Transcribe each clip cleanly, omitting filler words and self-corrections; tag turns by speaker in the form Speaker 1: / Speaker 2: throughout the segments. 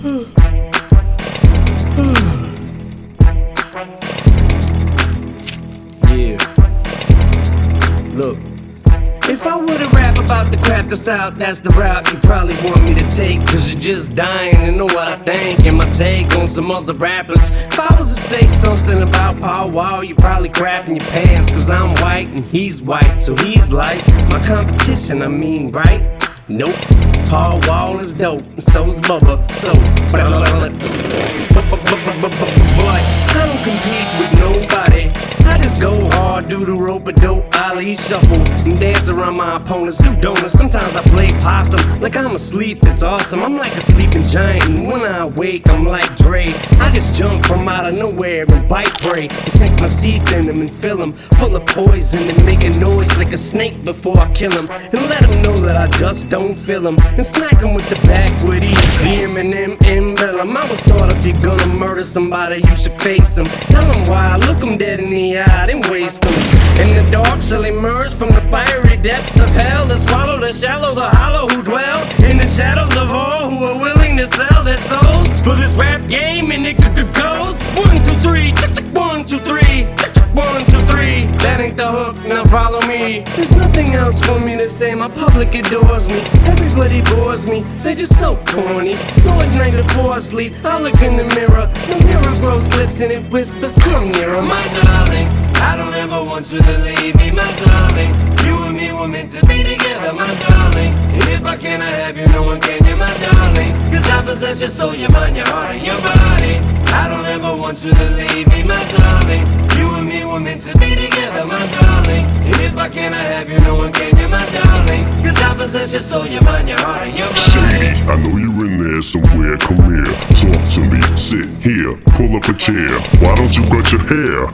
Speaker 1: Yeah. Look. If I were to rap about the crap that's out, that's the route you probably want me to take. Cause you're just dying to know what I think and my take on some other rappers. If I was to say something about Paul Wall, you're probably crapping your pants. Cause I'm white and he's white, so he's like my competition, I mean, right? Nope, Paul Wall is dope, and so's Bubba, so boy, I don't compete with nobody. I just go hard, do the rope-a-dope, Ali shuffle, and dance around my opponents, do donuts. Sometimes I play possum, like I'm asleep, that's awesome. I'm like a sleeping giant, and when I wake, I'm like Dre. I just jump from out of nowhere and bite prey, and sink my teeth in them and fill them full of poison, and make a noise like a snake before I kill him, and let him know that I just don't feel him, and smack him with the backwood E, the Eminem emblem. I was taught if you're gonna murder somebody, you should face him. Tell him why, look him dead in the eye, then waste them. In the dark shall emerge from the fiery depths of hell, to swallow the shallow, the hollow who dwell in the shadows of all who are willing to sell their souls for this rap game. And it goes 1, 2, 3, 1, 2, 3, 1, 2, 3. That ain't the hook, now follow me. There's nothing else for me to say, my public adores me. Everybody bores me, they're just so corny. So at night before I sleep, I look in the mirror grows lips and it whispers, come nearer, my darling. I don't ever want you to leave me, my darling. You and me were meant to be together, my darling. And if I cannot have you, no one can, you my darling. Cause I possess your soul, your mind, your heart, and your body. I don't ever want you to leave me, my darling. You and me were meant to be together, my darling. And if I cannot have you, no one can, you my darling. Cause I possess your soul, your mind, your heart, and your body.
Speaker 2: Shady, I know you're in there somewhere, come here. Talk to me, sit here, pull up a chair. Why don't you cut your hair?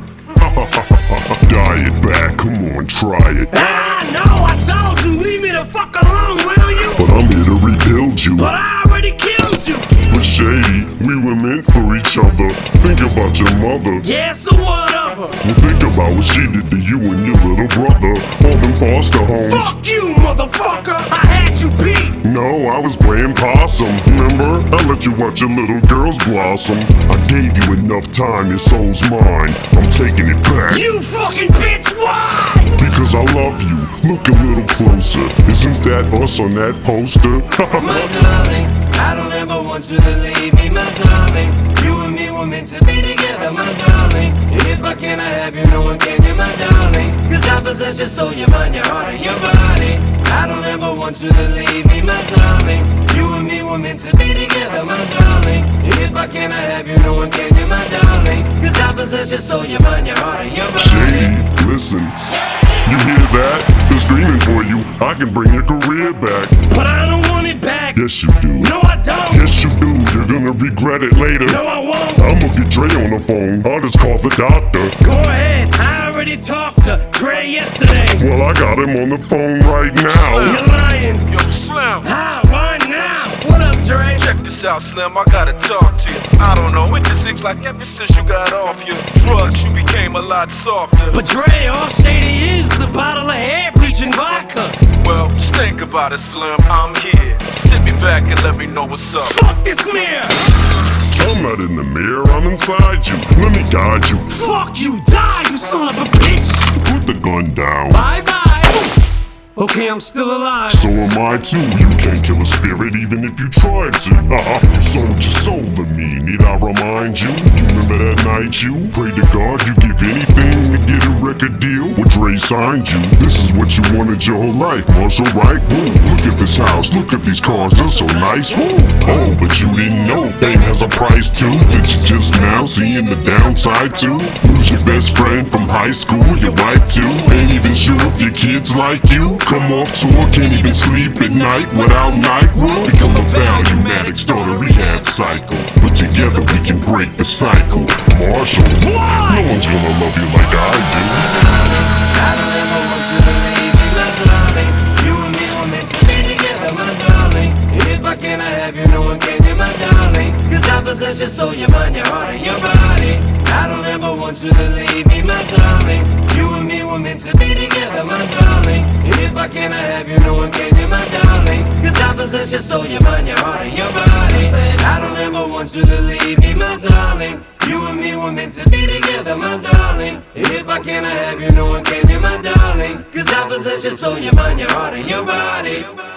Speaker 2: Dye it back, come on, try it.
Speaker 1: Ah, no, I told you, leave me the fuck alone, will you?
Speaker 2: But I'm here to rebuild you.
Speaker 1: But I already killed you.
Speaker 2: But Shady, we were meant for each other. Think about your mother.
Speaker 1: Yeah, so what of her?
Speaker 2: Well, think about what she did to you and your little brother. All them foster homes.
Speaker 1: Fuck you, motherfucker! I had you beat!
Speaker 2: No, I was playing possum, remember? I let you watch your little girls blossom. I gave you enough time, your soul's mine. I'm taking it back.
Speaker 1: You fucking bitch, why?
Speaker 2: Because I love you. Look a little closer. Isn't that us on that poster?
Speaker 1: My darling, I don't ever want you to leave me, my darling. You and me were meant to be together, my darling. And if I cannot have you, no one can, you my darling. Cause I possess your soul, your mind, your heart, and your body. I don't ever want you to leave me, my darling. You and me were meant to be together, my darling. And if I cannot have you, no one can, you my darling. Cause I possess your soul, your mind, your heart, and your body.
Speaker 2: Shady, listen. You hear that? They're screaming for you. I can bring your career back.
Speaker 1: But I don't want it back.
Speaker 2: Yes, you do.
Speaker 1: No, I don't.
Speaker 2: Yes, you do. You're gonna regret it later.
Speaker 1: No, I won't.
Speaker 2: I'ma get Dre on the phone. I'll just call the doctor.
Speaker 1: Go ahead. I already talked to Dre yesterday.
Speaker 2: Well, I got him on the phone right now.
Speaker 1: You're lying.
Speaker 3: Yo, Slim.
Speaker 1: How? Why now? What up, Dre?
Speaker 3: Check this out, Slim. I gotta talk to you. I don't know. It just seems like ever since you got off your drugs, you became a lot softer.
Speaker 1: But Dre, all Shady is a bottle of hair-bleaching vodka.
Speaker 3: Well, just think about it, Slim. I'm here. Just sit me back and let me know what's up.
Speaker 1: Fuck this mirror.
Speaker 2: I'm not in the mirror, I'm inside you. Let me guide you.
Speaker 1: Fuck you, die, you son of a bitch.
Speaker 2: Put the gun down.
Speaker 1: Bye-bye. Okay, I'm still alive.
Speaker 2: So am I too. You can't kill a spirit even if you tried to. You sold your soul to me. Need I remind you? You remember that night you prayed to God you give anything to get a record deal? Well, Dre signed you. This is what you wanted your whole life. Marshall, right? Woo. Look at this house. Look at these cars. They're so nice. Woo. Oh, but you didn't know fame has a price too. That you just now seeing the downside too. Lose your best friend from high school. Your wife too. Ain't even sure if your kids like you. Come off tour, can't even sleep at night without NyQuil. Become a value-matic, start a rehab cycle. But together we can break the cycle. Marshall, no one's gonna love you like I do.
Speaker 1: I don't ever want you to leave me, my darling. You and me were meant to be together, my darling. And if I cannot have you, no one can, you my darling. Cause I possess your soul, your mind, your heart, and your body. I don't ever want you to leave me, my darling. You and me were meant to be together, my darling. And if I cannot have you, no one can, you my darling. Cause Cause I possess your soul, your mind, your heart, and your body. Said I don't ever want you to leave me, my darling. You and me were meant to be together, my darling. And if I cannot have you, no one can, you're my darling. Cause I possess your soul, your mind, your heart, and your body.